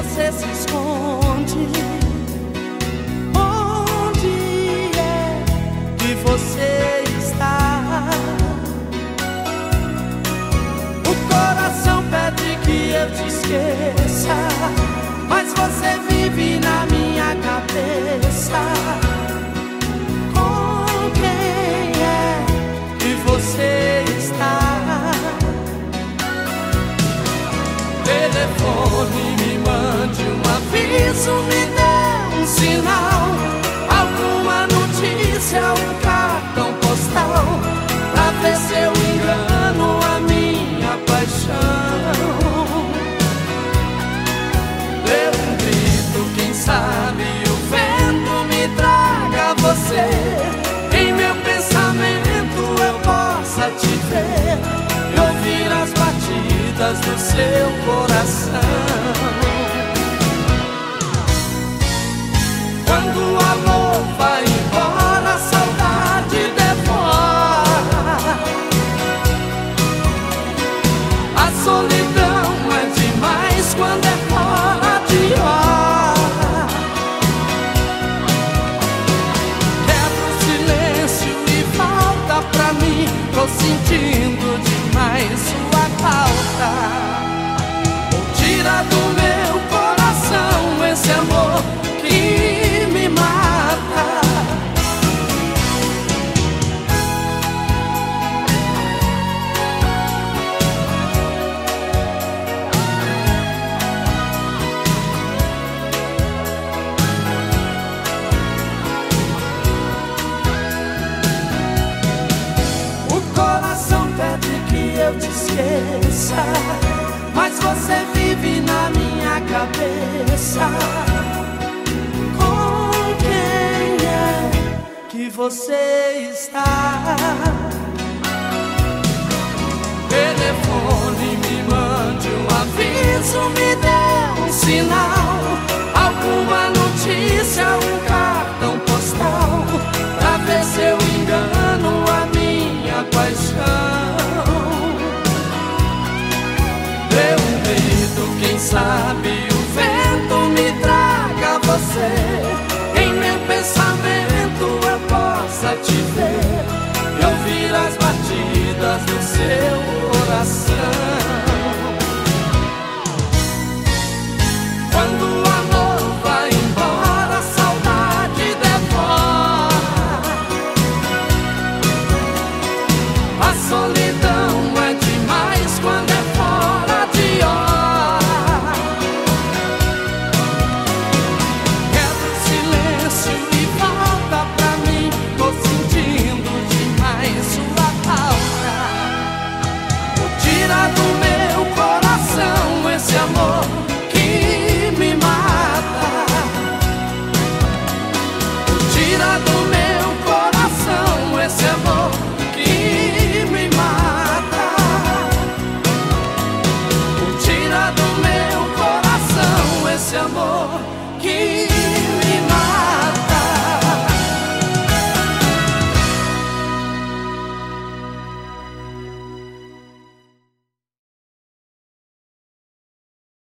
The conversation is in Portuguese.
você se esconde? Onde é que você está? O coração pede que eu te esqueça, mas você vive na minha cabeça. Com quem é que você está? Telefone, me mande um aviso, me dê um sinal, alguma notícia, um cartão postal, pra ver se eu engano a minha paixão. Dê um grito, quem sabe o vento me traga você, em meu pensamento eu possa te ver e ouvir as batidas do seu coração. Quando o amor vai embora, a saudade devora. A solidão é demais quando é fora de hora. Quebra o silêncio e volta pra mim, tô sentindo demais sua falta. Tira do meu coração esse amor que me mata. O coração pede que eu te esqueça, mas você vive na minha cabeça. Com quem é que você está? Telefone, me mande um aviso, me dê um sinal, alguma notícia, um cartão postal, pra ver se eu engano a minha paixão. Quem sabe o vento me traga você, em meu pensamento eu possa te ver e ouvir as batidas do seu coração.